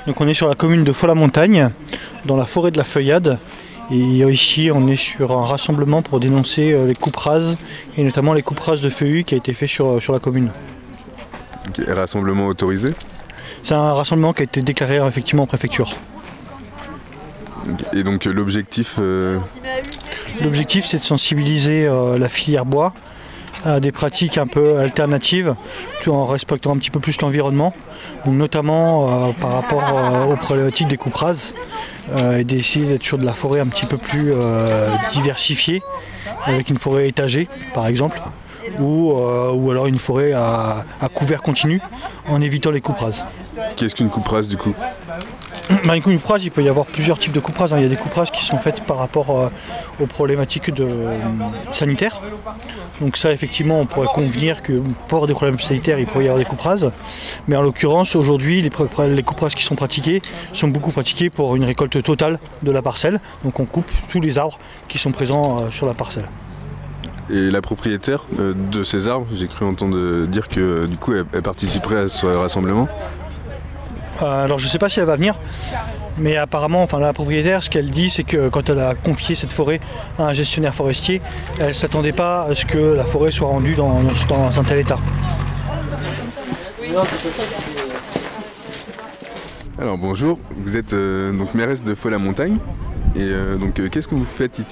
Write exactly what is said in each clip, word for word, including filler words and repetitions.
Donc on est sur la commune de Faux-la-Montagne, dans la forêt de la Feuillade. Et ici on est sur un rassemblement pour dénoncer les coupes rases, et notamment les coupes rases de feuillus qui a été fait sur, sur la commune. Okay, rassemblement autorisé ? C'est un rassemblement qui a été déclaré effectivement en préfecture. Et donc l'objectif euh... L'objectif c'est de sensibiliser euh, la filière bois à des pratiques un peu alternatives, tout en respectant un petit peu plus l'environnement, notamment euh, par rapport euh, aux problématiques des coupes rases, euh, et d'essayer d'être sur de la forêt un petit peu plus euh, diversifiée, avec une forêt étagée par exemple, ou, euh, ou alors une forêt à, à couvert continu, en évitant les coupes rases. Qu'est-ce qu'une coupe rase du coup ? Bah, une coupe rase, il peut y avoir plusieurs types de coupes rases. Il y a des coupes rases qui sont faites par rapport euh, aux problématiques de, euh, sanitaires. Donc ça, effectivement, on pourrait convenir que pour des problèmes sanitaires, il pourrait y avoir des coupes rases. Mais en l'occurrence, aujourd'hui, les, les coupes rases qui sont pratiquées sont beaucoup pratiquées pour une récolte totale de la parcelle. Donc on coupe tous les arbres qui sont présents euh, sur la parcelle. Et la propriétaire euh, de ces arbres, j'ai cru entendre dire que euh, du coup, elle, elle participerait à ce rassemblement ? Euh, alors je ne sais pas si elle va venir, mais apparemment, enfin la propriétaire, ce qu'elle dit, c'est que quand elle a confié cette forêt à un gestionnaire forestier, elle ne s'attendait pas à ce que la forêt soit rendue dans, dans un tel état. Alors bonjour, vous êtes euh, donc mairesse de Faux-la-Montagne, et euh, donc euh, qu'est-ce que vous faites ici ?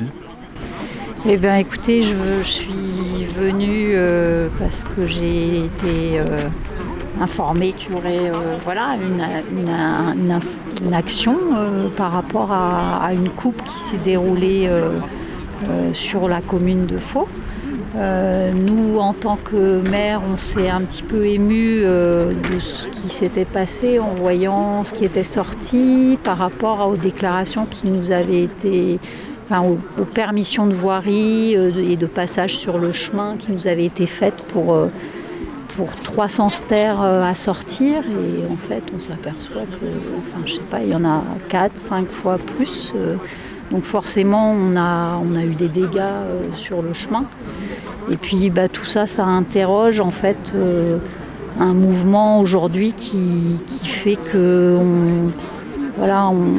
Eh bien écoutez, je, je suis venue euh, parce que j'ai été euh, informée qu'il y aurait euh, voilà, une, une, une, une action euh, par rapport à, à une coupe qui s'est déroulée euh, euh, sur la commune de Faux. Euh, nous, en tant que maire, on s'est un petit peu ému euh, de ce qui s'était passé en voyant ce qui était sorti par rapport aux déclarations qui nous avaient été... Enfin, aux, aux permissions de voirie euh, et de passage sur le chemin qui nous avaient été faites pour, euh, pour trois cents stères euh, à sortir. Et en fait, on s'aperçoit que, enfin, je sais pas, il y en a quatre, cinq fois plus. Euh, donc forcément, on a, on a eu des dégâts euh, sur le chemin. Et puis, bah, tout ça, ça interroge en fait euh, un mouvement aujourd'hui qui, qui fait que, on, voilà, on...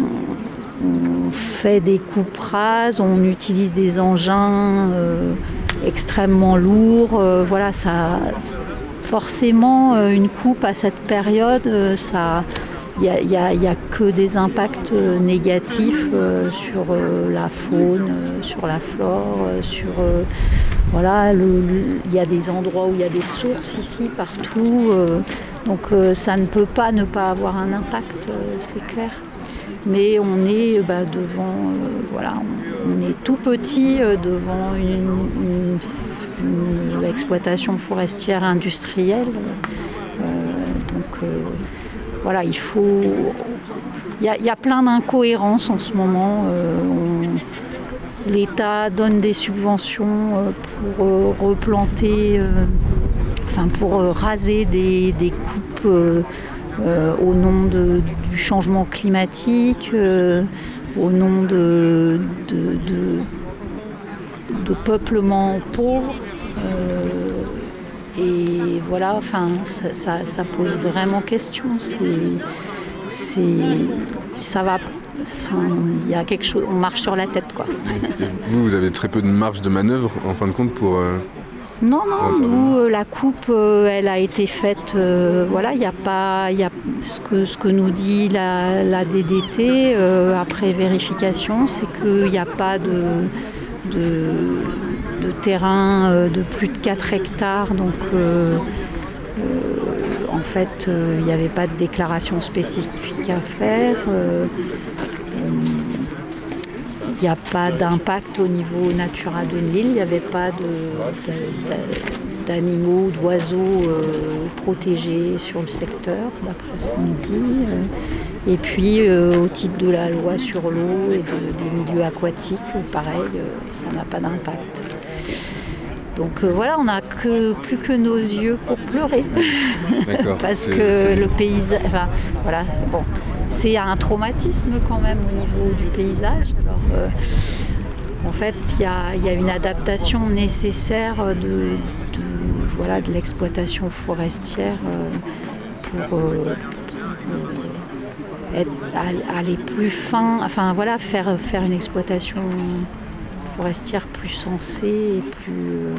On fait des coupes rases, on utilise des engins euh, extrêmement lourds. Euh, voilà, ça, forcément, euh, une coupe à cette période, euh, ça, il n'y a, y a, y a que des impacts euh, négatifs euh, sur euh, la faune, euh, sur la flore, euh, sur euh, voilà, il y a des endroits où il y a des sources ici, partout. Euh, donc euh, ça ne peut pas ne pas avoir un impact, euh, c'est clair. Mais on est bah, devant, euh, voilà, on, on est tout petit euh, devant une, une, une exploitation forestière industrielle. Euh, donc euh, voilà, il faut. Il y a, y a plein d'incohérences en ce moment. Euh, on, l'État donne des subventions euh, pour euh, replanter, euh, enfin pour euh, raser des, des coupes. Euh, Euh, au nom de, du changement climatique, euh, au nom de, de, de, de peuplement pauvre. Euh, et voilà, enfin, ça, ça, ça pose vraiment question. C'est, c'est, ça va. Enfin, il y a quelque chose. On marche sur la tête, quoi. Vous, vous avez très peu de marge de manœuvre, en fin de compte, pour. Euh... Non, non, nous, euh, la coupe, euh, elle a été faite, euh, voilà, il n'y a pas, y a, ce, que, ce que nous dit la, la D D T, euh, après vérification, c'est qu'il n'y a pas de, de, de terrain euh, de plus de quatre hectares, donc euh, euh, en fait, il euh, n'y avait pas de déclaration spécifique à faire. Euh, euh, Il n'y a pas d'impact au niveau Natura deux mille, il n'y avait pas de, de, d'animaux, d'oiseaux euh, protégés sur le secteur, d'après ce qu'on dit. Et puis, euh, au titre de la loi sur l'eau et de, des milieux aquatiques, pareil, euh, ça n'a pas d'impact. Donc euh, voilà, on n'a que, plus que nos yeux pour pleurer. D'accord. Parce c'est, que c'est... le paysage... Enfin, voilà, bon... C'est un traumatisme quand même au niveau du paysage. Alors, euh, en fait, il y a, y a une adaptation nécessaire de, de, voilà, de l'exploitation forestière euh, pour, euh, pour être, aller plus fin, enfin voilà, faire, faire une exploitation forestière plus sensée et plus euh,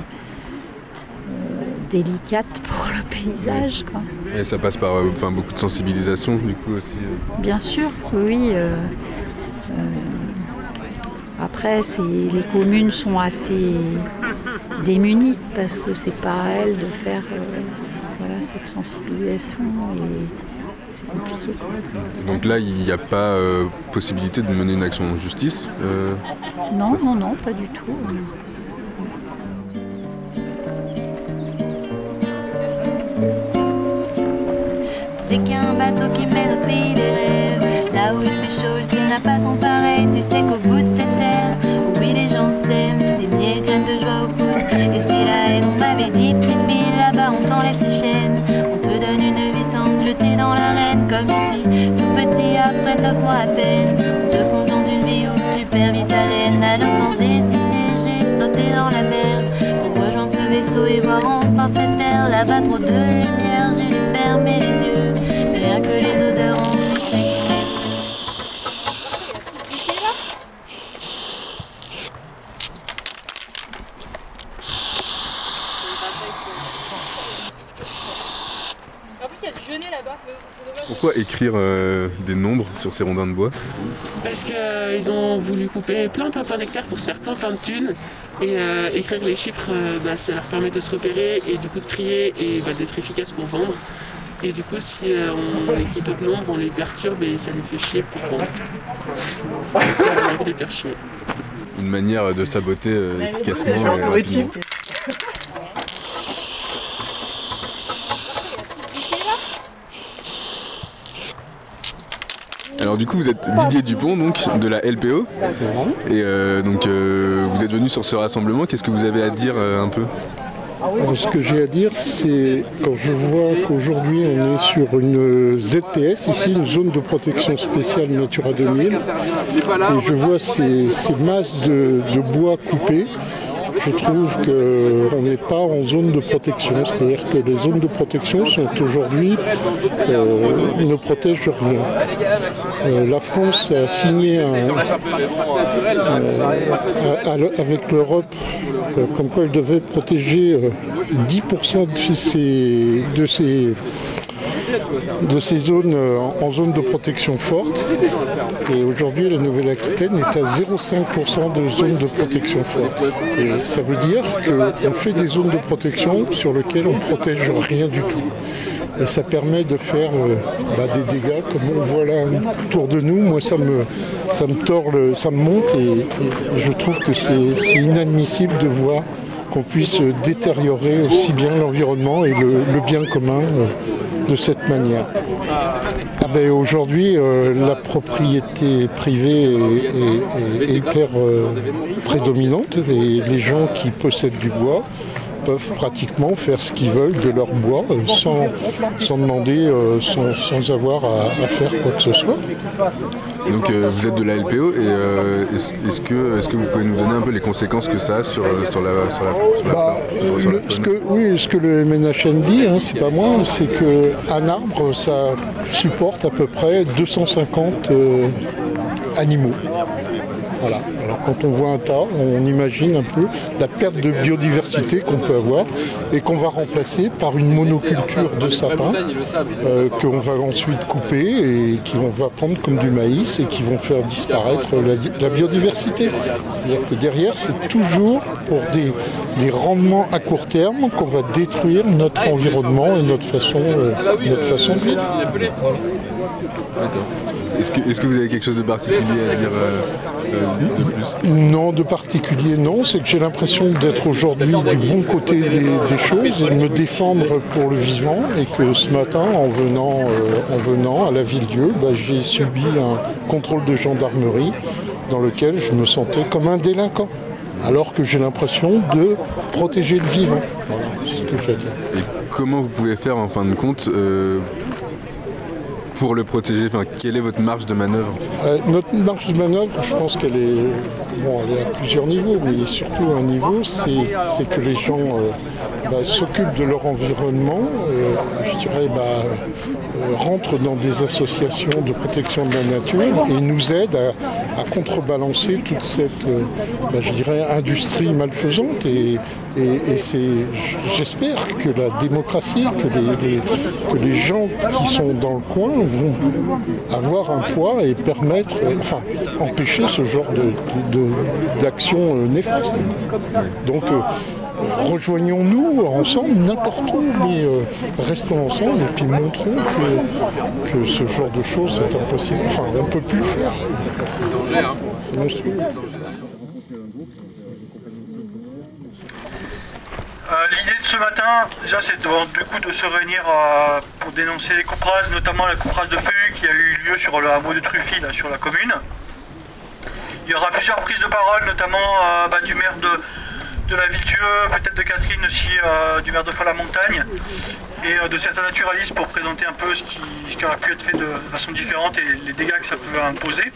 délicate pour le paysage, quoi. Et ça passe par euh, enfin, beaucoup de sensibilisation du coup aussi. euh. Bien sûr, oui. euh, euh, après, c'est, les communes sont assez démunies parce que c'est pas à elles de faire euh, voilà, cette sensibilisation et c'est compliqué, quoi. Donc là, il n'y a pas euh, possibilité de mener une action en justice euh, Non, non, non, pas du tout. C'est qu'un bateau qui mène au pays des rêves. Là où il fait chaud, le ciel n'a pas son pareil. Tu sais qu'au bout de cette terre, oui les gens s'aiment, des milliers de graines de joie au pouce. Et si la haine, on m'avait dit, petite fille, là-bas on t'enlève tes chaînes. On te donne une vie sans te jeter dans l'arène. Comme ici, tout petit après neuf mois à peine. On te plonge dans une vie où tu perds vite ta laine. Alors sans hésiter, j'ai sauté dans la mer pour rejoindre ce vaisseau et voir enfin cette terre. Là-bas trop de lumière, j'ai dû fermer les yeux. Rien que les odeurs ont fait. En plus, il y a du genêt là-bas. Pourquoi écrire euh, des nombres sur ces rondins de bois? Parce qu'ils euh, ont voulu couper plein plein plein d'hectares pour se faire plein plein de thunes. Et euh, écrire les chiffres, euh, bah, ça leur permet de se repérer et du coup de trier et bah, d'être efficace pour vendre. Et du coup, si euh, on écrit d'autres nombres, on les perturbe et ça les fait chier pour vendre. On a envie de les faire chier. Une manière de saboter euh, efficacement et rapidement. Alors du coup vous êtes Didier Dupont donc de la L P O et euh, donc euh, vous êtes venu sur ce rassemblement, qu'est-ce que vous avez à dire euh, un peu? Ce que j'ai à dire, c'est quand je vois qu'aujourd'hui on est sur une Z P S, ici une zone de protection spéciale Natura deux mille, et je vois ces, ces masses de, de bois coupés, je trouve qu'on n'est pas en zone de protection. C'est-à-dire que les zones de protection sont aujourd'hui, euh, ne protègent rien. Euh, la France a signé un, euh, avec l'Europe euh, comme quoi elle devait protéger euh, dix pour cent de ces, de ces, de ces zones euh, en zone de protection forte. Et aujourd'hui, la Nouvelle-Aquitaine est à zéro virgule cinq pour cent de zones de protection forte. Et ça veut dire qu'on fait des zones de protection sur lesquelles on ne protège rien du tout. Et ça permet de faire euh, bah, des dégâts comme on voit là autour de nous. Moi, ça me, ça me tord, le, ça me monte et, et je trouve que c'est, c'est inadmissible de voir qu'on puisse détériorer aussi bien l'environnement et le, le bien commun euh, de cette manière. Ah ben, aujourd'hui, euh, la propriété privée est, est, est hyper euh, prédominante et les gens qui possèdent du bois peuvent pratiquement faire ce qu'ils veulent de leur bois sans, sans demander, euh, sans, sans avoir à, à faire quoi que ce soit. Donc euh, vous êtes de la L P O et euh, est-ce, est-ce, que, est-ce que vous pouvez nous donner un peu les conséquences que ça a sur, sur, la, sur, la, sur, la, bah, sur, sur la le, faune? ce que, Oui, ce que le M N H N dit, hein, c'est pas moi, c'est qu'un arbre, ça supporte à peu près deux cent cinquante euh, animaux. Voilà. Alors quand on voit un tas, on imagine un peu la perte de biodiversité qu'on peut avoir et qu'on va remplacer par une monoculture de sapins euh, qu'on va ensuite couper et qu'on va prendre comme du maïs et qui vont faire disparaître la, la biodiversité. C'est-à-dire que derrière, c'est toujours pour des, des rendements à court terme qu'on va détruire notre environnement et notre façon, euh, notre façon de vivre. Est-ce que, est-ce que vous avez quelque chose de particulier à dire euh, euh, de plus? Non, de particulier non, c'est que j'ai l'impression d'être aujourd'hui du bon côté des, des choses et de me défendre pour le vivant et que ce matin, en venant, euh, en venant à la Villedieu, bah, j'ai subi un contrôle de gendarmerie dans lequel je me sentais comme un délinquant, alors que j'ai l'impression de protéger le vivant. Voilà, c'est ce que j'ai à dire. Et comment vous pouvez faire en fin de compte euh, pour le protéger? Enfin, quelle est votre marge de manœuvre? euh, Notre marge de manœuvre, je pense qu'elle est, bon, elle est à plusieurs niveaux, mais surtout un niveau, c'est, c'est que les gens euh, bah, s'occupent de leur environnement, euh, je dirais, bah, euh, rentrent dans des associations de protection de la nature et nous aident à, à contrebalancer toute cette, euh, bah, je dirais, industrie malfaisante. Et, et, et c'est, j'espère que la démocratie, que les, les, que les gens qui sont dans le coin vont avoir un poids et permettre, enfin, empêcher ce genre de, de, de, néfastes. Donc, euh, rejoignons-nous ensemble n'importe où, mais euh, restons ensemble et puis montrons que, que ce genre de choses est impossible. Enfin, on ne peut plus le faire. C'est, c'est monstrueux. Euh, l'idée de ce matin, déjà, c'est de, du coup, de se réunir euh, pour dénoncer les coupes rases, notamment la coupe rase de feuillus qui a eu lieu sur le hameau de Truffy, là, sur la commune. Il y aura plusieurs prises de parole, notamment euh, bah, du maire de, de la Ville-Dieu, peut-être de Catherine aussi, euh, du maire de Fort-la-Montagne, et euh, de certains naturalistes pour présenter un peu ce qui, ce qui aurait pu être fait de, de façon différente et les dégâts que ça peut imposer.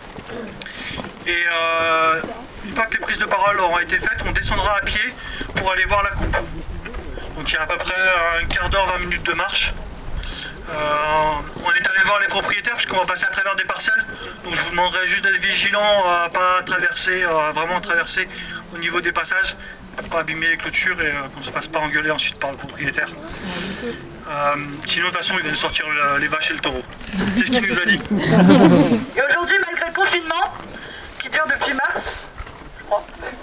Et euh, une fois que les prises de parole auront été faites, on descendra à pied pour aller voir la coupe. Donc il y a à peu près un quart d'heure, vingt minutes de marche. Euh, on est allé voir les propriétaires puisqu'on va passer à travers des parcelles. Donc je vous demanderai juste d'être vigilant à pas traverser, à vraiment traverser au niveau des passages pour pas abîmer les clôtures et euh, qu'on ne se fasse pas engueuler ensuite par le propriétaire. Euh, sinon de toute façon il va nous sortir le, les vaches et le taureau. C'est ce qu'il nous a dit. Et aujourd'hui, malgré le confinement qui dure depuis mars, je crois,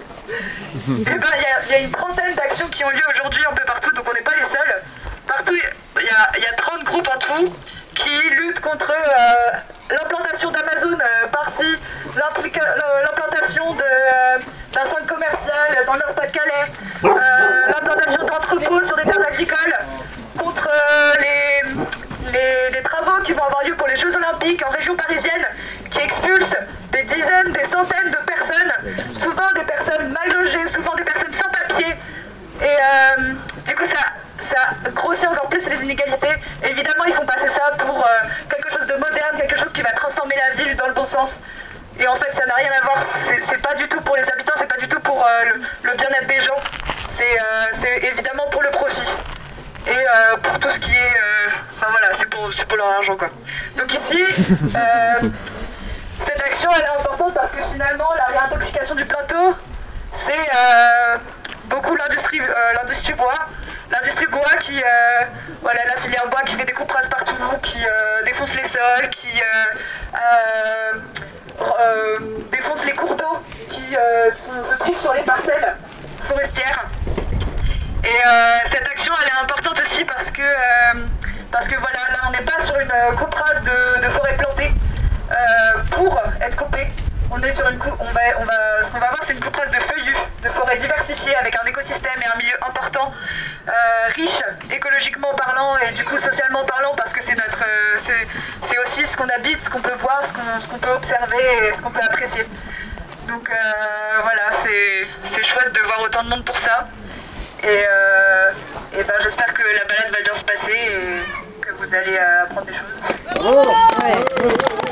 il ben, y, y a une trentaine d'actions qui ont lieu aujourd'hui un peu partout, donc on n'est pas les seuls. Partout, il y, y, y a trente groupes en tout qui luttent contre euh, l'implantation d'Amazon euh, par-ci, l'implantation de, euh, d'un centre commercial dans le Nord-Pas-de-Calais, euh, l'implantation d'entrepôts sur des terres agricoles, contre euh, les, les, les travaux qui vont avoir lieu pour les Jeux Olympiques en région parisienne, qui expulsent des dizaines, des centaines de personnes, souvent des personnes mal logées, souvent des personnes sans papier. Et euh, du coup, ça, ça grossit encore plus les inégalités. Et évidemment, ils font passer ça pour euh, quelque chose de moderne, quelque chose qui va transformer la ville dans le bon sens. Et en fait, ça n'a rien à voir. C'est, c'est pas du tout pour les habitants, c'est pas du tout pour euh, le, le bien-être des gens. C'est, euh, c'est évidemment pour le profit. Et euh, pour tout ce qui est... Euh, enfin voilà, c'est pour, c'est pour leur argent, quoi. Donc ici, euh, cette action, elle est importante parce que finalement, la réintoxication du plateau, c'est euh, beaucoup l'industrie, euh, l'industrie bois. L'industrie bois qui, euh, voilà, la filière bois qui fait des coupes rases partout, qui euh, défonce les sols, qui euh, euh, euh, défonce les cours d'eau qui euh, se, se trouvent sur les parcelles forestières. Et euh, cette action, elle est importante aussi parce que, euh, parce que voilà, là, on n'est pas sur une coupe rase de, de forêt plantée euh, pour être coupée. On est sur une coupe, on va, on va, ce qu'on va voir, c'est une coupe rase de feuillus, de forêt diversifiée avec un écosystème et un milieu important, euh, riche écologiquement parlant et du coup socialement parlant parce que c'est notre, euh, c'est, c'est aussi ce qu'on habite, ce qu'on peut voir, ce qu'on, ce qu'on peut observer et ce qu'on peut apprécier. Donc euh, voilà, c'est, c'est chouette de voir autant de monde pour ça. Et, euh, et ben, j'espère que la balade va bien se passer et que vous allez euh, apprendre des choses. Oh ouais.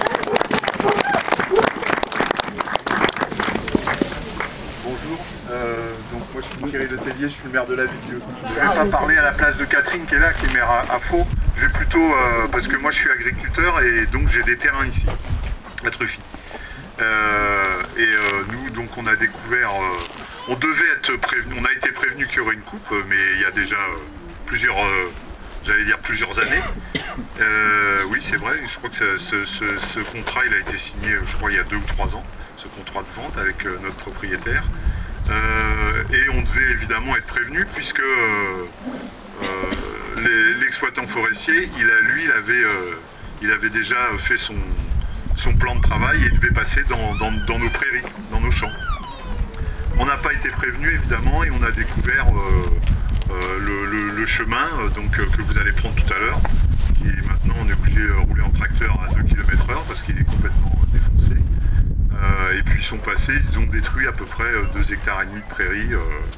Bonjour, euh, donc moi je suis Thierry Letellier, je suis le maire de la Ville-Dieu. Je ne vais pas parler à la place de Catherine qui est là, qui est maire à, à Faux. Je vais plutôt, euh, parce que moi je suis agriculteur et donc j'ai des terrains ici, à Truffy. Euh, et euh, nous donc on a découvert, euh, on devait être prévenu, on a été prévenu qu'il y aurait une coupe, mais il y a déjà euh, plusieurs, euh, j'allais dire plusieurs années. Euh, oui c'est vrai, je crois que ça, ce, ce, ce contrat il a été signé, je crois il y a deux ou trois ans, ce contrat de vente avec euh, notre propriétaire. Euh, et on devait évidemment être prévenu puisque euh, euh, les, l'exploitant forestier, il a, lui, il avait, euh, il avait déjà fait son son plan de travail et devait passer dans, dans, dans nos prairies, dans nos champs. On n'a pas été prévenu évidemment et on a découvert euh, euh, le, le, le chemin euh, donc, euh, que vous allez prendre tout à l'heure, qui est maintenant on est obligé de rouler en tracteur à deux kilomètres heure parce qu'il est complètement euh, défoncé. Euh, et puis ils sont passés, ils ont détruit à peu près deux hectares et demi de prairies euh, en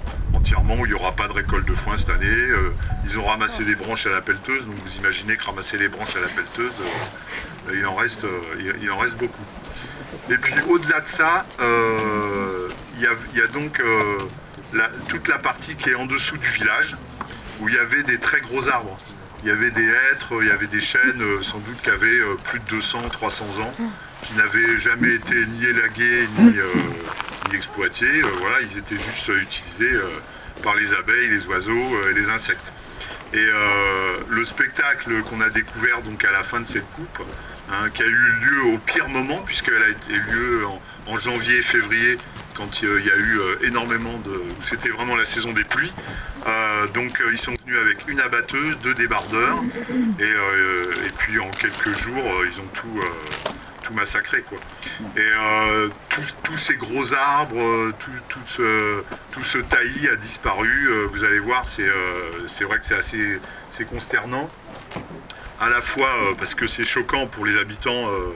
entièrement, où il n'y aura pas de récolte de foin cette année. Euh, ils ont ramassé des branches à la pelleteuse, donc vous imaginez que ramasser les branches à la pelleteuse, euh, il, en reste, euh, il, il en reste beaucoup. Et puis au-delà de ça, euh, il y, a, il y a donc euh, la, toute la partie qui est en dessous du village, où il y avait des très gros arbres. Il y avait des hêtres, il y avait des chênes, euh, sans doute qui avaient euh, plus de deux cents, trois cents ans, qui n'avaient jamais été ni élagués ni, euh, ni exploités. Euh, voilà, ils étaient juste euh, utilisés euh, par les abeilles, les oiseaux euh, et les insectes. Et euh, le spectacle qu'on a découvert donc à la fin de cette coupe, hein, qui a eu lieu au pire moment, puisqu'elle a été lieu en, en janvier et février, quand il y a eu euh, énormément de... C'était vraiment la saison des pluies. Euh, donc euh, ils sont venus avec une abatteuse, deux débardeurs, et, euh, et puis en quelques jours, euh, ils ont tout, euh, tout massacré, quoi. Et euh, tous ces gros arbres, tout, tout, ce, tout ce taillis a disparu. Euh, vous allez voir, c'est euh, c'est vrai que c'est assez c'est consternant. À la fois euh, parce que c'est choquant pour les habitants, euh,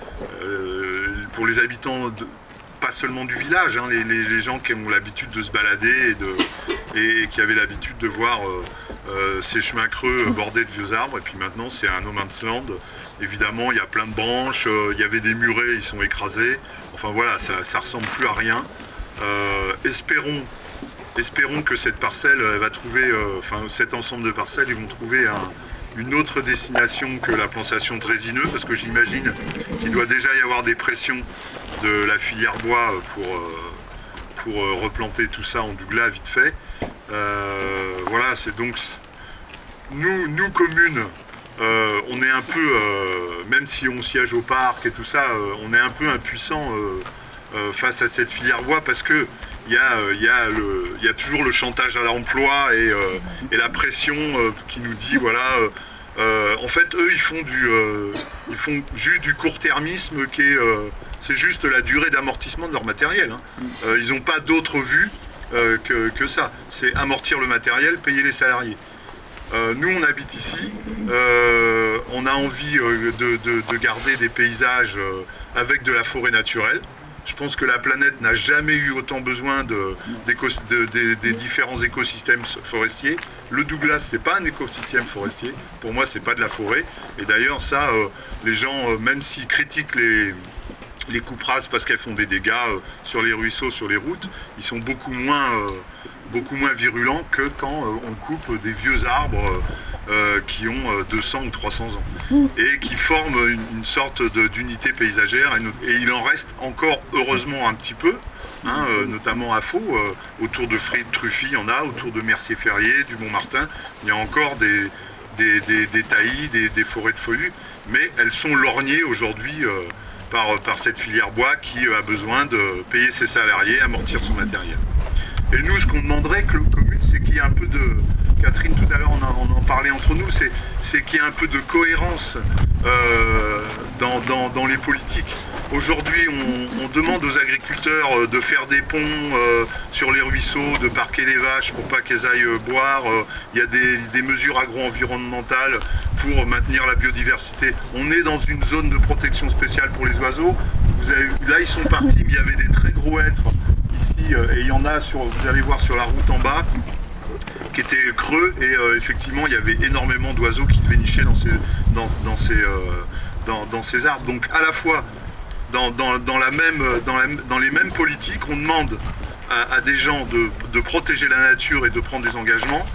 euh, pour les habitants de, pas seulement du village, hein, les, les, les gens qui ont l'habitude de se balader et, de, et, et qui avaient l'habitude de voir euh, euh, ces chemins creux bordés de vieux arbres. Et puis maintenant, c'est un no man's land. Évidemment, il y a plein de branches, euh, il y avait des murets, ils sont écrasés. Enfin voilà, ça, ça ressemble plus à rien. Euh, espérons, espérons que cette parcelle elle va trouver, euh, enfin cet ensemble de parcelles, ils vont trouver un, une autre destination que la plantation de résineux, parce que j'imagine qu'il doit déjà y avoir des pressions de la filière bois pour, euh, pour euh, replanter tout ça en douglas vite fait. Euh, voilà, c'est donc nous, nous communes, euh, on est un peu, euh, même si on siège au parc et tout ça, euh, on est un peu impuissant euh, euh, face à cette filière bois, parce que il y, euh, y, y a toujours le chantage à l'emploi et, euh, et la pression euh, qui nous dit voilà. Euh, euh, en fait, eux, ils font du, euh, ils font juste du court-termisme qui est, euh, c'est juste la durée d'amortissement de leur matériel. Hein. Euh, ils n'ont pas d'autre vue euh, que, que ça. C'est amortir le matériel, payer les salariés. Euh, nous, on habite ici. Euh, on a envie euh, de, de, de garder des paysages euh, avec de la forêt naturelle. Je pense que la planète n'a jamais eu autant besoin de, de, de, des différents écosystèmes forestiers. Le Douglas, c'est pas un écosystème forestier. Pour moi, c'est pas de la forêt. Et d'ailleurs, ça, euh, les gens, euh, même s'ils critiquent les, les coupes rases parce qu'elles font des dégâts euh, sur les ruisseaux, sur les routes, ils sont beaucoup moins, euh, beaucoup moins virulents que quand euh, on coupe des vieux arbres euh, euh, qui ont euh, deux cents ou trois cents ans et qui forment une, une sorte d'unité paysagère. Et, et il en reste encore, heureusement, un petit peu. Hein, euh, notamment à Faux, euh, autour de Truffy, il y en a, autour de Mercier-Ferrier, du Montmartin, il y a encore des, des, des, des taillis, des, des forêts de feuillus, mais elles sont lorgnées aujourd'hui euh, par, par cette filière bois qui euh, a besoin de payer ses salariés, amortir son matériel. Et nous, ce qu'on demanderait que le commune, c'est qu'il y ait un peu de... Catherine, tout à l'heure, on, on en parlait entre nous, c'est qu'il y ait un peu de cohérence euh, dans, dans, dans les politiques. Aujourd'hui, on, on demande aux agriculteurs de faire des ponts euh, sur les ruisseaux, de parquer les vaches pour pas qu'elles aillent euh, boire. Il euh, y a des, des mesures agro-environnementales pour maintenir la biodiversité. On est dans une zone de protection spéciale pour les oiseaux. Vous avez, là, ils sont partis, mais il y avait des très gros hêtres ici, euh, et il y en a, sur, vous allez voir sur la route en bas, qui étaient creux, et euh, effectivement, il y avait énormément d'oiseaux qui devaient nicher dans ces, dans, dans ces, euh, dans, dans ces arbres. Donc, à la fois, Dans, dans, dans, la même, dans, la, dans les mêmes politiques, on demande à, à des gens de, de protéger la nature et de prendre des engagements.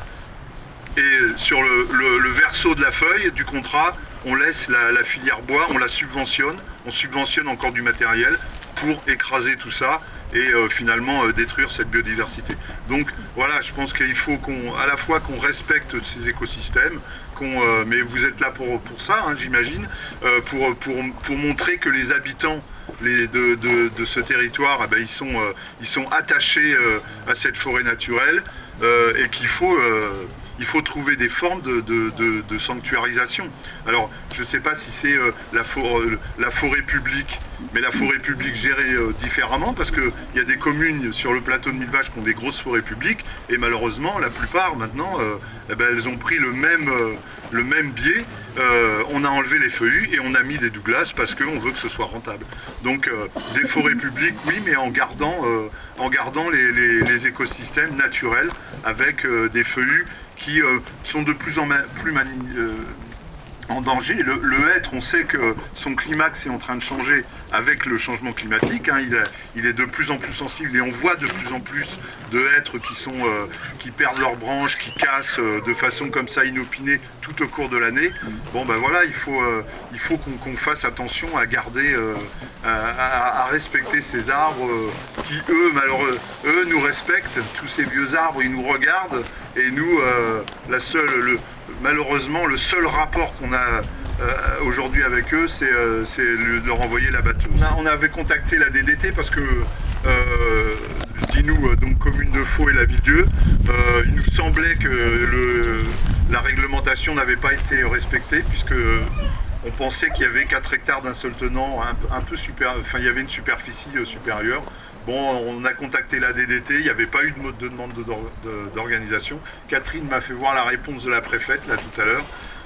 Et sur le, le, le verso de la feuille du contrat, on laisse la, la filière bois, on la subventionne, on subventionne encore du matériel pour écraser tout ça et euh, finalement euh, détruire cette biodiversité. Donc voilà, je pense qu'il faut qu'on, à la fois qu'on respecte ces écosystèmes, Euh, mais vous êtes là pour, pour ça, hein, j'imagine, euh, pour, pour, pour montrer que les habitants les, de, de, de ce territoire, eh ben, ils, sont, euh, ils sont attachés euh, à cette forêt naturelle euh, et qu'il faut, euh, il faut trouver des formes de, de, de, de sanctuarisation. Alors, je ne sais pas si c'est euh, la, for la forêt publique, mais la forêt publique gérée euh, différemment, parce qu'il y a des communes sur le plateau de Mille Vaches qui ont des grosses forêts publiques, et malheureusement, la plupart maintenant, euh, eh ben, elles ont pris le même, euh, le même biais euh, on a enlevé les feuillus et on a mis des Douglas parce qu'on veut que ce soit rentable. Donc euh, des forêts publiques, oui, mais en gardant, euh, en gardant les, les, les écosystèmes naturels avec euh, des feuillus qui euh, sont de plus en plus mani euh, en danger. Le, le hêtre, on sait que son climax est en train de changer avec le changement climatique. Hein. Il, a, il est de plus en plus sensible et on voit de plus en plus de hêtres qui, sont, euh, qui perdent leurs branches, qui cassent euh, de façon comme ça inopinée tout au cours de l'année. Bon ben voilà, il faut, euh, il faut qu'on qu'on fasse attention à garder, euh, à, à, à respecter ces arbres euh, qui eux, malheureux, eux nous respectent. Tous ces vieux arbres, ils nous regardent et nous, euh, la seule, le, malheureusement, le seul rapport qu'on a euh, aujourd'hui avec eux, c'est euh, de leur envoyer la batteuse. On, a, on avait contacté la D D T parce que, euh, dis-nous, euh, donc commune de Faux et la Ville-Dieu, euh, il nous semblait que le, la réglementation n'avait pas été respectée puisque on pensait qu'il y avait quatre hectares d'un seul tenant, un, un peu super, enfin il y avait une superficie euh, supérieure. Bon, on a contacté la D D T, il n'y avait pas eu de, de demande d'organisation. Catherine m'a fait voir la réponse de la préfète, là, tout à l'heure.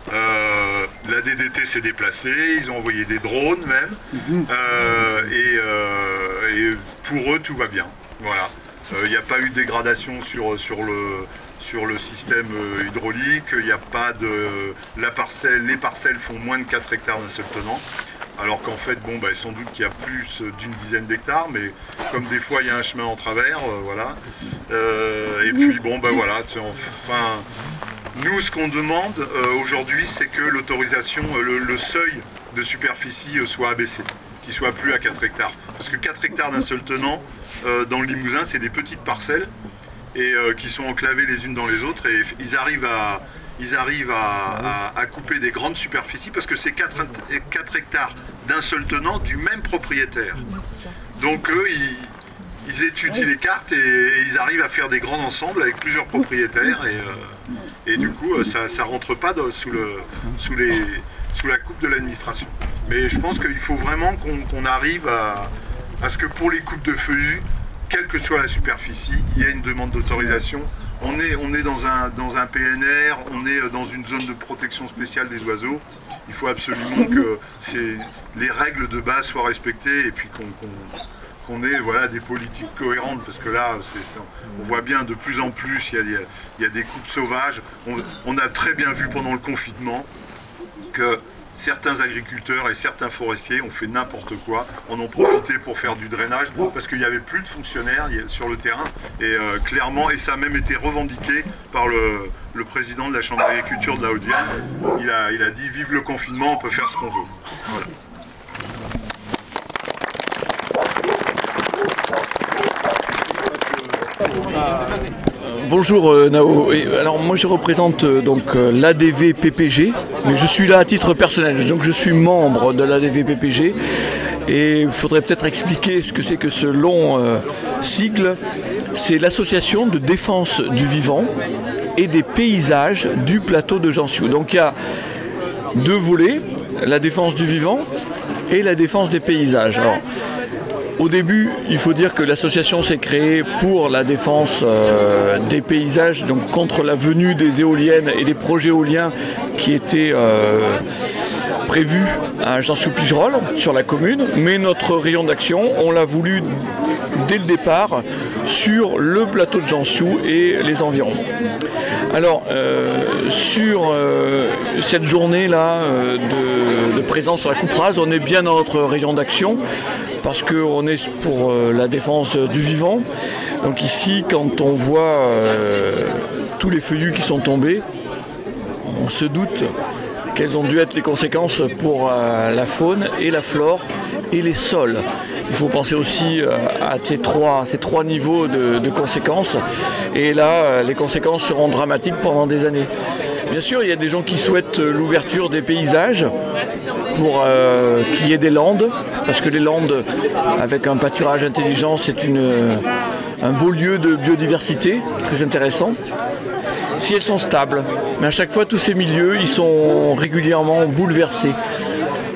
Euh, la D D T s'est déplacée, ils ont envoyé des drones même. Euh, et, euh, et pour eux, tout va bien. Voilà. Il n'y a pas eu de dégradation sur, sur, le, sur le système hydraulique. Il n'y a pas de... La parcelle, les parcelles font moins de quatre hectares d'un seul tenant. Alors qu'en fait, bon, bah, sans doute qu'il y a plus d'une dizaine d'hectares, mais comme des fois il y a un chemin en travers, euh, voilà. Euh, et puis bon, bah voilà, enfin, nous ce qu'on demande euh, aujourd'hui, c'est que l'autorisation, euh, le, le seuil de superficie euh, soit abaissé, qu'il soit plus à quatre hectares. Parce que quatre hectares d'un seul tenant, euh, dans le Limousin, c'est des petites parcelles et euh, qui sont enclavées les unes dans les autres et ils arrivent à... Ils arrivent à, à, à couper des grandes superficies parce que c'est quatre hectares d'un seul tenant du même propriétaire. Donc eux, ils, ils étudient les cartes et, et ils arrivent à faire des grands ensembles avec plusieurs propriétaires et, euh, et du coup, ça ne rentre pas dans, sous, le, sous, les, sous la coupe de l'administration. Mais je pense qu'il faut vraiment qu'on qu'on arrive à, à ce que pour les coupes de feuillus, quelle que soit la superficie, il y ait une demande d'autorisation. On est, on est dans, un, dans un P N R, on est dans une zone de protection spéciale des oiseaux. Il faut absolument que les règles de base soient respectées et puis qu'on qu'on, qu'on ait voilà, des politiques cohérentes. Parce que là, on voit bien de plus en plus, il y a, il y a des coupes sauvages. On, on a très bien vu pendant le confinement que certains agriculteurs et certains forestiers ont fait n'importe quoi, en ont profité pour faire du drainage parce qu'il n'y avait plus de fonctionnaires sur le terrain et euh, clairement, et ça a même été revendiqué par le, le président de la Chambre d'agriculture de la Haute-Vienne. Il a, il a dit vive le confinement, on peut faire ce qu'on veut. Voilà. Bonjour euh, Nao, alors moi je représente euh, donc euh, l'A D V P P G, mais je suis là à titre personnel, donc je suis membre de l'A D V P P G et il faudrait peut-être expliquer ce que c'est que ce long euh, sigle. C'est l'association de défense du vivant et des paysages du plateau de Jansiou. Donc il y a deux volets, la défense du vivant et la défense des paysages. Alors, au début, il faut dire que l'association s'est créée pour la défense euh, des paysages, donc contre la venue des éoliennes et des projets éoliens qui étaient euh, prévus à Jansiou-Pigerolles, sur la commune. Mais notre rayon d'action, on l'a voulu dès le départ sur le plateau de Jansiou et les environs. Alors, euh, sur euh, cette journée-là euh, de, de présence sur la coupe rase, on est bien dans notre rayon d'action parce qu'on est pour euh, la défense du vivant. Donc ici, quand on voit euh, tous les feuillus qui sont tombés, on se doute quelles ont dû être les conséquences pour euh, la faune et la flore et les sols. Il faut penser aussi euh, à ces trois, ces trois niveaux de, de conséquences. Et là, euh, les conséquences seront dramatiques pendant des années. Bien sûr, il y a des gens qui souhaitent l'ouverture des paysages pour euh, qu'il y ait des landes, parce que les landes, avec un pâturage intelligent, c'est une, un beau lieu de biodiversité, très intéressant, si elles sont stables. Mais à chaque fois, tous ces milieux, ils sont régulièrement bouleversés.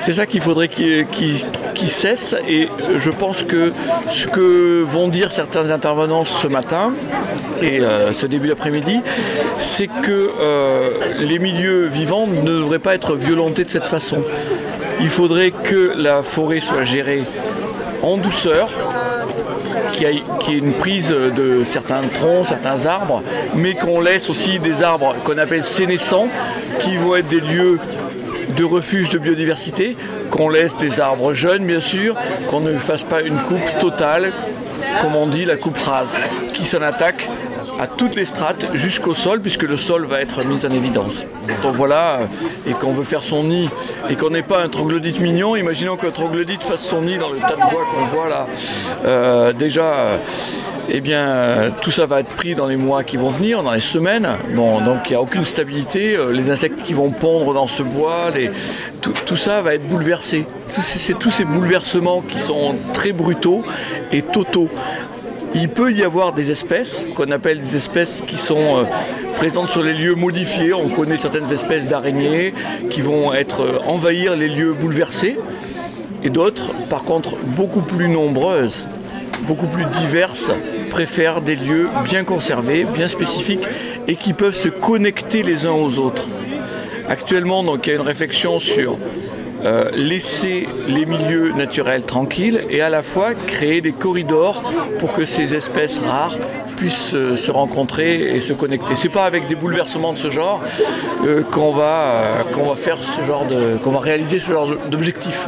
C'est ça qu'il faudrait qu'il, qu'il, qu'il cesse, et je pense que ce que vont dire certains intervenants ce matin et euh, ce début d'après-midi, c'est que euh, les milieux vivants ne devraient pas être violentés de cette façon. Il faudrait que la forêt soit gérée en douceur, qu'il y ait, qu'il y ait une prise de certains troncs, certains arbres, mais qu'on laisse aussi des arbres qu'on appelle sénescents, qui vont être des lieux de refuge de biodiversité, qu'on laisse des arbres jeunes bien sûr, qu'on ne fasse pas une coupe totale, comme on dit la coupe rase, qui s'en attaque à toutes les strates jusqu'au sol, puisque le sol va être mis en évidence. Quand on voit là et qu'on veut faire son nid et qu'on n'est pas un troglodyte mignon, imaginons qu'un troglodyte fasse son nid dans le tas de bois qu'on voit là. Euh, déjà, euh, eh bien, euh, tout ça va être pris dans les mois qui vont venir, dans les semaines. Bon, donc il n'y a aucune stabilité. Euh, les insectes qui vont pondre dans ce bois, les, tout, tout ça va être bouleversé. Tous ces, c'est tous ces bouleversements qui sont très brutaux et totaux. Il peut y avoir des espèces, qu'on appelle des espèces qui sont euh, présentes sur les lieux modifiés. On connaît certaines espèces d'araignées qui vont être euh, envahir les lieux bouleversés. Et d'autres, par contre, beaucoup plus nombreuses, beaucoup plus diverses, préfèrent des lieux bien conservés, bien spécifiques et qui peuvent se connecter les uns aux autres. Actuellement, donc, il y a une réflexion sur Euh, laisser les milieux naturels tranquilles et à la fois créer des corridors pour que ces espèces rares puissent euh, se rencontrer et se connecter. C'est pas avec des bouleversements de ce genre euh, qu'on va, euh, qu'on va faire ce genre de, qu'on va réaliser ce genre d'objectif.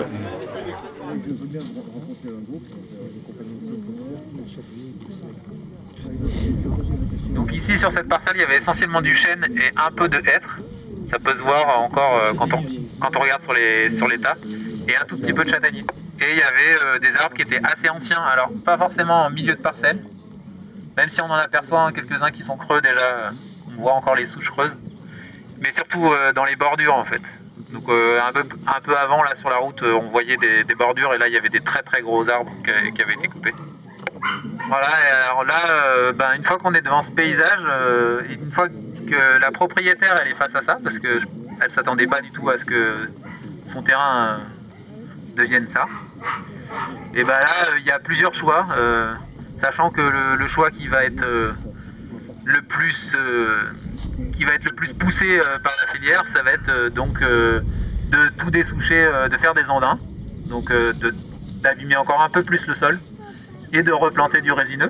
Donc ici sur cette parcelle, il y avait essentiellement du chêne et un peu de hêtre. Ça peut se voir encore euh, quand, on, quand on regarde sur les, sur les tas, et un tout petit peu de châtaignier. Et il y avait euh, des arbres qui étaient assez anciens, alors pas forcément en milieu de parcelle, même si on en aperçoit quelques-uns qui sont creux déjà, on voit encore les souches creuses, mais surtout euh, dans les bordures en fait. Donc euh, un, peu, un peu avant là sur la route, euh, on voyait des, des bordures, et là il y avait des très très gros arbres qui, qui avaient été coupés. Voilà, et alors là, euh, ben, une fois qu'on est devant ce paysage, euh, et une fois que la propriétaire elle est face à ça, parce qu'elle ne s'attendait pas du tout à ce que son terrain euh, devienne ça, et ben là il y a plusieurs choix, euh, sachant que le, le choix qui va être euh, le plus euh, qui va être le plus poussé euh, par la filière, ça va être euh, donc euh, de tout dessoucher, euh, de faire des andins, donc euh, de, d'abîmer encore un peu plus le sol et de replanter du résineux.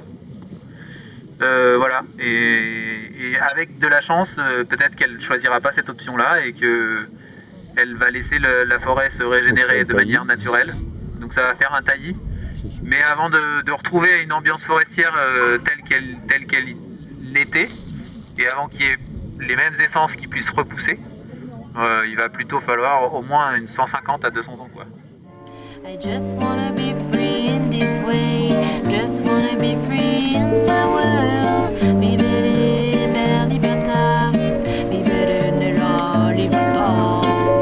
Euh, voilà, et, et avec de la chance, euh, peut-être qu'elle ne choisira pas cette option-là et qu'elle va laisser le, la forêt se régénérer de manière naturelle. Donc ça va faire un taillis. Mais avant de, de retrouver une ambiance forestière euh, telle qu'elle telle qu'elle l'était, et avant qu'il y ait les mêmes essences qui puissent repousser, euh, il va plutôt falloir au moins une cent cinquante à deux cents ans, quoi. I just wanna be free in this way. Just wanna be free in my world. Vivere per libertà. Vivere nella libertà.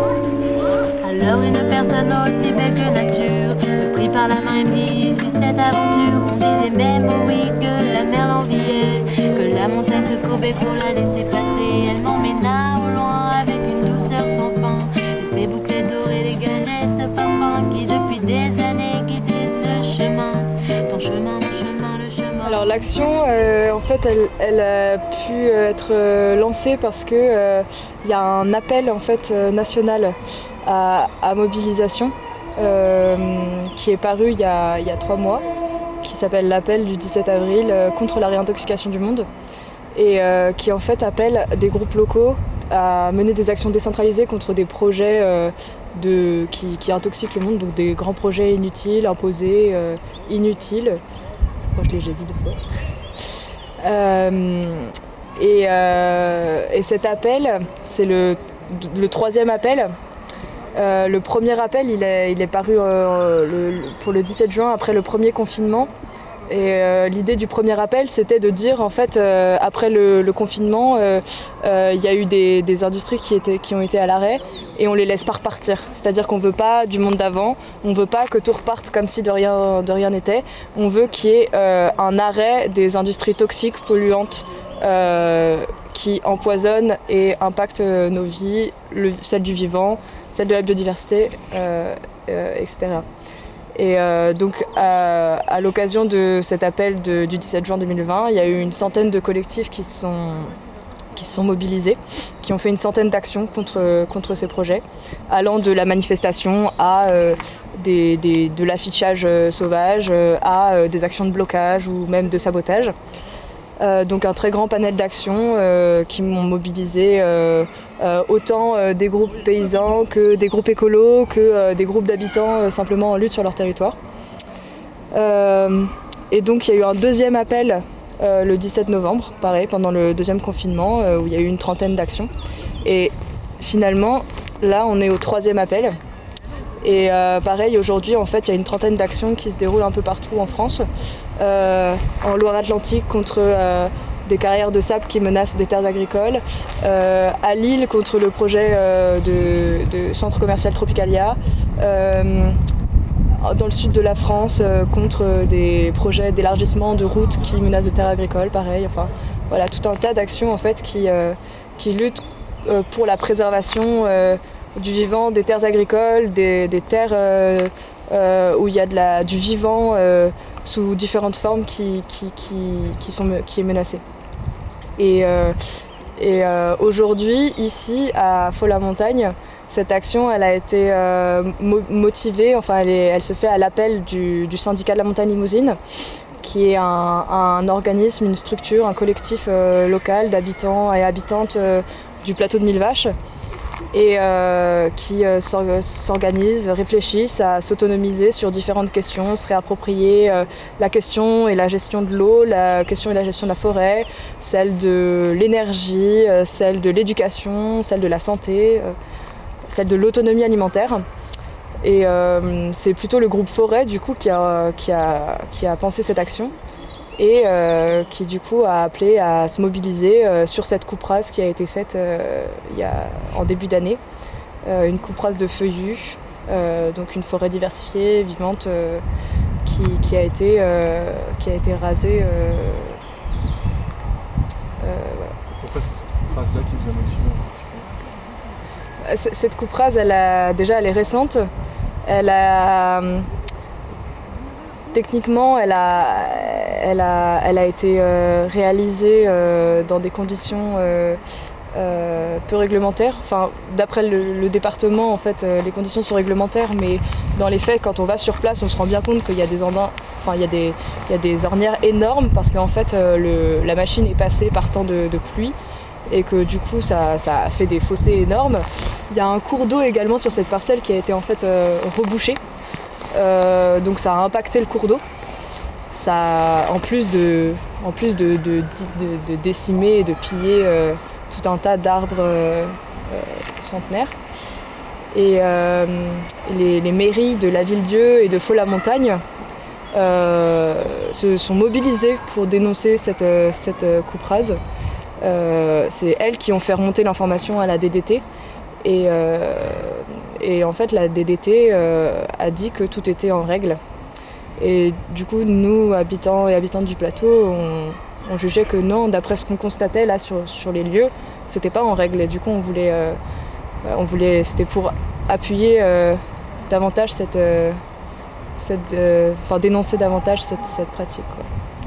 Alors une personne aussi belle que nature me prit par la main et me dit: suis cette aventure. On disait même oui que la mer l'enviait, que la montagne se courbait pour la laisser passer. Elle m'emmena au loin avec une douceur sans fin. Et ses boucles dorées dégageaient ce parfum qui depuis des années guidait ce chemin. Ton chemin, mon chemin, le chemin. Alors l'action, euh, en fait, elle, elle a pu être euh, lancée parce que euh, y a un appel en fait euh, national à, à mobilisation euh, qui est paru il y a, il y a trois mois, qui s'appelle l'appel du dix-sept avril euh, contre la réintoxication du monde, et euh, qui en fait appelle des groupes locaux à mener des actions décentralisées contre des projets euh, de, qui, qui intoxiquent le monde, donc des grands projets inutiles, imposés, euh, inutiles. Moi, je l'ai déjà dit deux fois. Euh, et, euh, et cet appel, c'est le, le troisième appel. Euh, le premier appel, il est, il est paru euh, le, pour le dix-sept juin, après le premier confinement. Et euh, l'idée du premier appel, c'était de dire, en fait, euh, après le, le confinement, il euh, euh, y a eu des, des industries qui, étaient, qui ont été à l'arrêt et on les laisse pas repartir. C'est-à-dire qu'on veut pas du monde d'avant, on veut pas que tout reparte comme si de rien de rien n'était. On veut qu'il y ait euh, un arrêt des industries toxiques, polluantes, euh, qui empoisonnent et impactent nos vies, le, celle du vivant, celle de la biodiversité, euh, euh, et cetera. Et euh, donc à, à l'occasion de cet appel de, du dix-sept juin deux mille vingt, il y a eu une centaine de collectifs qui se sont, qui se sont mobilisés, qui ont fait une centaine d'actions contre, contre ces projets, allant de la manifestation à euh, des, des, de l'affichage sauvage, à euh, des actions de blocage ou même de sabotage. Euh, donc un très grand panel d'actions euh, qui m'ont mobilisé euh, euh, autant euh, des groupes paysans que des groupes écolos, que euh, des groupes d'habitants euh, simplement en lutte sur leur territoire. Euh, et donc il y a eu un deuxième appel euh, le dix-sept novembre, pareil, pendant le deuxième confinement, euh, où il y a eu une trentaine d'actions. Et finalement, là on est au troisième appel. Et euh, pareil, aujourd'hui, en fait, il y a une trentaine d'actions qui se déroulent un peu partout en France. Euh, en Loire-Atlantique, contre euh, des carrières de sable qui menacent des terres agricoles. Euh, à Lille, contre le projet euh, de, de centre commercial Tropicalia. Euh, dans le sud de la France, euh, contre des projets d'élargissement de routes qui menacent des terres agricoles, pareil. Enfin, voilà, tout un tas d'actions, en fait, qui, euh, qui luttent euh, pour la préservation euh, du vivant, des terres agricoles, des, des terres euh, euh, où il y a de la, du vivant euh, sous différentes formes qui, qui, qui, qui, sont, qui est menacé. Et, euh, et euh, aujourd'hui, ici, à Faux-la-Montagne, cette action, elle a été euh, mo- motivée, enfin elle, est, elle se fait à l'appel du, du syndicat de la montagne Limousine, qui est un, un organisme, une structure, un collectif euh, local d'habitants et habitantes euh, du plateau de Mille Vaches, et euh, qui euh, s'organisent, réfléchissent à s'autonomiser sur différentes questions, se réapproprier euh, la question et la gestion de l'eau, la question et la gestion de la forêt, celle de l'énergie, euh, celle de l'éducation, celle de la santé, euh, celle de l'autonomie alimentaire. Et euh, c'est plutôt le groupe Forêt du coup qui a, qui a, qui a pensé cette action et euh, qui du coup a appelé à se mobiliser euh, sur cette coupe rase qui a été faite euh, il y a, en début d'année. Euh, une coupe rase de feuillus, euh, donc une forêt diversifiée, vivante, euh, qui, qui, a été, euh, qui a été rasée. Euh, euh, voilà. Pourquoi c'est cette coupe rase-là qui vous a motivé en particulier ? Cette coupe rase, elle a, déjà elle est récente. Elle a... Techniquement, elle a, elle a, elle a été euh, réalisée euh, dans des conditions euh, euh, peu réglementaires. Enfin, d'après le, le département, en fait, euh, les conditions sont réglementaires, mais dans les faits, quand on va sur place, on se rend bien compte qu'il y a des, enfin, il y a des, il y a des ornières énormes parce qu'en fait, euh, le, la machine est passée par temps de, de pluie et que du coup, ça, ça a fait des fossés énormes. Il y a un cours d'eau également sur cette parcelle qui a été en fait euh, rebouché. Euh, donc ça a impacté le cours d'eau. Ça, en plus de, en plus de, de, de, de décimer et de piller euh, tout un tas d'arbres euh, euh, centenaires. Et euh, les, les mairies de la Ville-Dieu et de Faux-la-Montagne euh, se sont mobilisées pour dénoncer cette, cette coupe rase. Euh, c'est elles qui ont fait remonter l'information à la D D T. Et, euh, et en fait, la D D T euh, a dit que tout était en règle. Et du coup, nous, habitants et habitantes du plateau, on, on jugeait que non, d'après ce qu'on constatait là sur, sur les lieux, c'était pas en règle. Et du coup, on voulait, euh, on voulait, c'était pour appuyer euh, davantage cette, euh, cette, euh, enfin dénoncer davantage cette, cette pratique, quoi.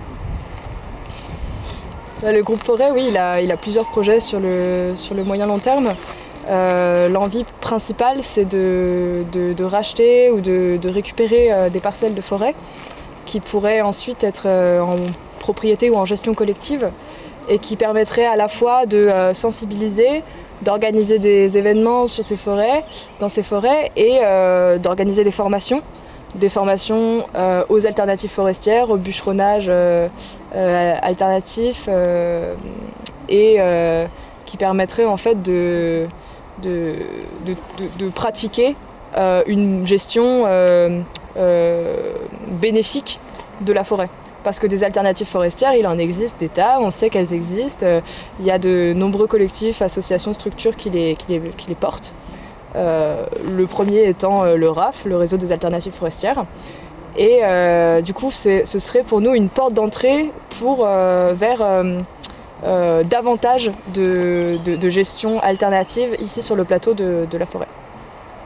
Le groupe Forêt, oui, il a, il a plusieurs projets sur le, sur le moyen long terme. Euh, l'envie principale, c'est de, de, de racheter ou de, de récupérer euh, des parcelles de forêt qui pourraient ensuite être euh, en propriété ou en gestion collective et qui permettraient à la fois de euh, sensibiliser, d'organiser des événements sur ces forêts, dans ces forêts et euh, d'organiser des formations. Des formations euh, aux alternatives forestières, au bûcheronnage euh, euh, alternatif euh, et euh, qui permettrait en fait de, de, de, de, de pratiquer euh, une gestion euh, euh, bénéfique de la forêt. Parce que des alternatives forestières, il en existe des tas, on sait qu'elles existent. Il y a de nombreux collectifs, associations, structures qui les, qui les, qui les portent. Euh, le premier étant euh, le R A F, le réseau des alternatives forestières. Et euh, du coup, c'est, ce serait pour nous une porte d'entrée pour, euh, vers euh, euh, davantage de, de, de gestion alternative ici sur le plateau de, de la forêt.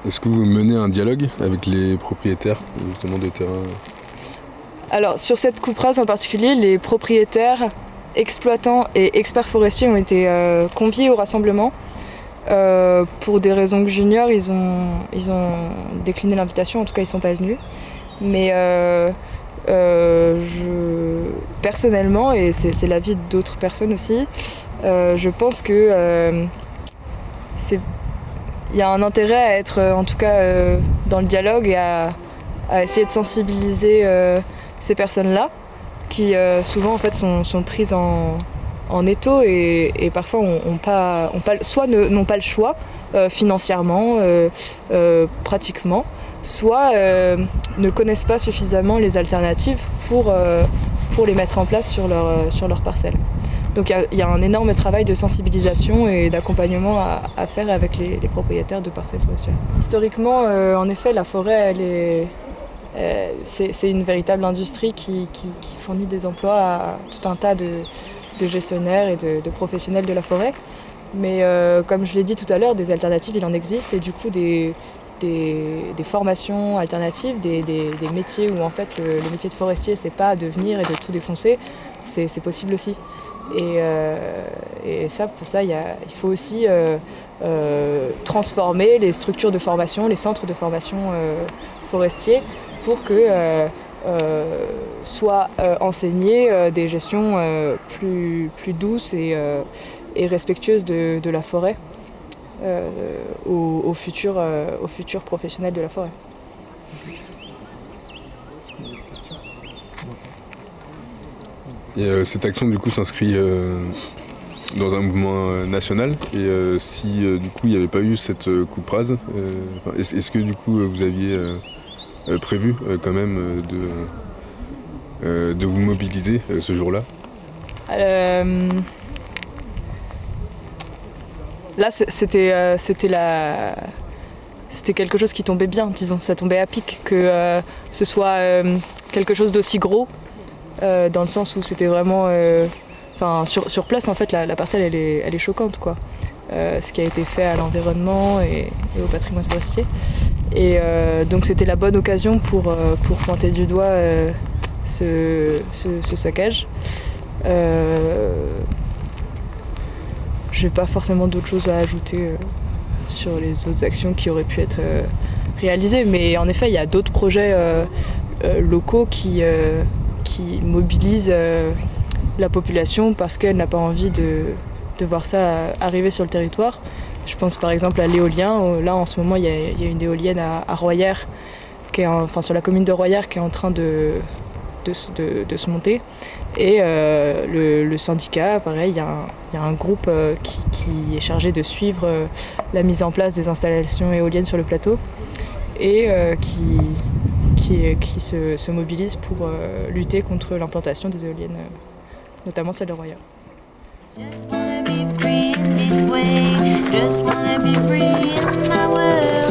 Est-ce que vous menez un dialogue avec les propriétaires justement de terrain? Alors sur cette coupe rase en particulier, les propriétaires, exploitants et experts forestiers ont été euh, conviés au rassemblement. Euh, pour des raisons que j'ignore, ils ont, ils ont décliné l'invitation, en tout cas ils ne sont pas venus. Mais euh, euh, je, personnellement, et c'est, c'est l'avis d'autres personnes aussi, euh, je pense que euh, c'est, y a un intérêt à être en tout cas euh, dans le dialogue et à, à essayer de sensibiliser euh, ces personnes-là qui euh, souvent en fait sont, sont prises en, en étau et, et parfois ont, ont pas, ont pas, soit ne, n'ont pas le choix euh, financièrement, euh, euh, pratiquement, soit euh, ne connaissent pas suffisamment les alternatives pour, euh, pour les mettre en place sur leur, euh, sur leur parcelle. Donc il y, y a un énorme travail de sensibilisation et d'accompagnement à, à faire avec les, les propriétaires de parcelles forestières. Historiquement, euh, en effet, la forêt, elle est, euh, c'est, c'est une véritable industrie qui, qui, qui fournit des emplois à tout un tas de, de gestionnaires et de, de professionnels de la forêt. Mais euh, comme je l'ai dit tout à l'heure, des alternatives, il en existe et du coup des, des, des formations alternatives, des, des, des métiers où en fait le, le métier de forestier, c'est pas de venir et de tout défoncer, c'est, c'est possible aussi. Et, euh, et ça, pour ça, il, y a, il faut aussi euh, euh, transformer les structures de formation, les centres de formation euh, forestiers pour que euh, euh, soient euh, enseignées euh, des gestions euh, plus, plus douces et, euh, et respectueuses de, de la forêt euh, aux, aux, futurs, euh, aux futurs professionnels de la forêt. Et euh, cette action du coup s'inscrit euh, dans un mouvement euh, national et euh, si euh, du coup il n'y avait pas eu cette euh, coupe rase, euh, est-ce, est-ce que du coup euh, vous aviez euh, euh, prévu euh, quand même euh, de, euh, de vous mobiliser euh, ce jour-là? euh, Là c'était, euh, c'était, la... c'était quelque chose qui tombait bien, disons, ça tombait à pic que euh, ce soit euh, quelque chose d'aussi gros. Euh, dans le sens où c'était vraiment... Euh, sur, sur place, en fait, la, la parcelle, elle est, elle est choquante, quoi. Euh, ce qui a été fait à l'environnement et, et au patrimoine forestier. Et euh, donc, c'était la bonne occasion pour, euh, pour pointer du doigt euh, ce, ce, ce saccage. Euh, Je n'ai pas forcément d'autres choses à ajouter euh, sur les autres actions qui auraient pu être euh, réalisées. Mais en effet, il y a d'autres projets euh, euh, locaux qui... Euh, qui mobilise euh, la population parce qu'elle n'a pas envie de, de voir ça arriver sur le territoire. Je pense par exemple à l'éolien. Là en ce moment il y a, il y a une éolienne à, à Royères, qui est en, enfin, sur la commune de Royères qui est en train de, de, de, de se monter. Et euh, le, le syndicat, pareil, il y a un, il y a un groupe euh, qui, qui est chargé de suivre euh, la mise en place des installations éoliennes sur le plateau et euh, qui... qui, qui se, se mobilisent pour euh, lutter contre l'implantation des éoliennes, euh, notamment celle de Royères. Just wanna be free in this way, just wanna be free in my world.